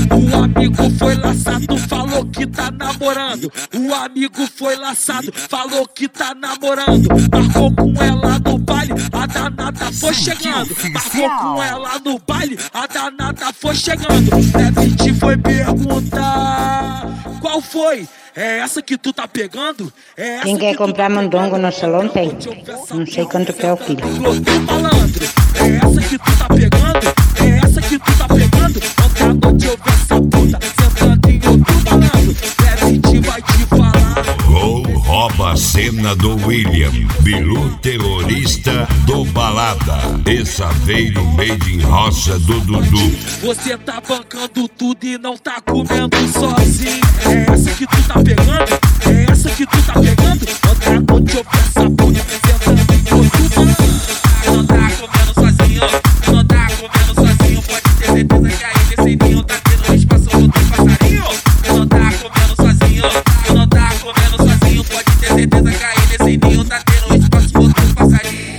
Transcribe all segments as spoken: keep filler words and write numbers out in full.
O amigo foi laçado, falou que tá namorando. O amigo foi laçado, falou que tá namorando. Marcou com ela no baile, a danada foi chegando. Marcou com ela no baile, a danada foi chegando. Deve foi perguntar qual foi? É essa que tu tá pegando? É essa Quem quer que comprar tá mondongo no salão tem. Não sei quanto que é o quilo. Malandro, é essa que tu tá pegando? É essa que tu tá pegando? Ontem à noite eu vi essa puta sentando em outro malandro. Deve te vai te falar. Gol rouba a cena do William, Bilu terrorista do Balada, e Saveiro made in roça do Dudu. Você tá bancando tudo e não tá comendo sozinho. É essa que tu tá pegando? É essa que tu tá pegando? Ontem à noite eu vi essa puta sentando em outro malandro. Não tá comendo sozinho, não tá comendo sozinho. Pode ter certeza que aí nesse ninho tá tendo espaço outro passarinho. Não tá comendo sozinho, não tá comendo sozinho. Pode ter certeza que aí nesse ninho tá tendo espaço outro passarinho.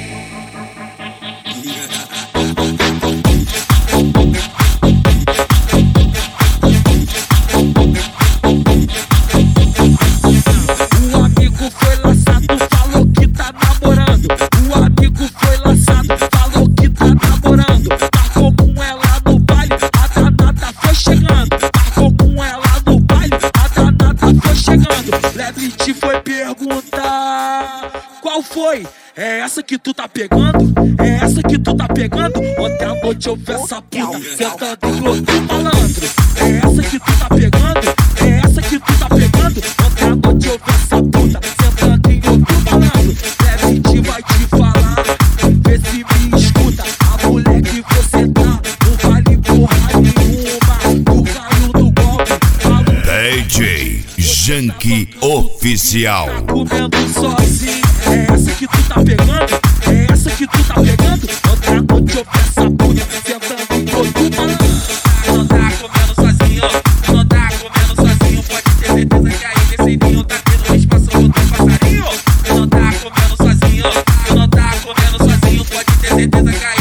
O amigo foi laçado, falou que tá namorando. O amigo foi laçado, falou que tá namorando. Marcou com ela no baile, a danada foi chegando. Marcou com ela no baile, a danada foi chegando. Lebrite foi perguntar qual foi? É essa que tu tá pegando? É essa que tu tá pegando? Ontem à noite eu vi essa puta sentando em outro malandro. É essa que tu tá pegando? É essa que tu tá pegando? Ontem à noite eu vi essa puta sentando em outro malandro. Lebrite vai te falar, vê se me escuta. A mulher que você tá não vale porra nenhuma. Tu caiu no golpe, D J Janky Oficial. tá comendo sozinho. É essa que tu tá pegando? É essa que tu tá pegando? Ontem à noite eu vi essa puta sentando em outro malandro. Não tá comendo sozinho, não tá comendo sozinho. Pode ter certeza que aí nesse ninho tá tendo espaço outro passarinho. Não tá comendo sozinho, não tá comendo sozinho. Pode ter certeza que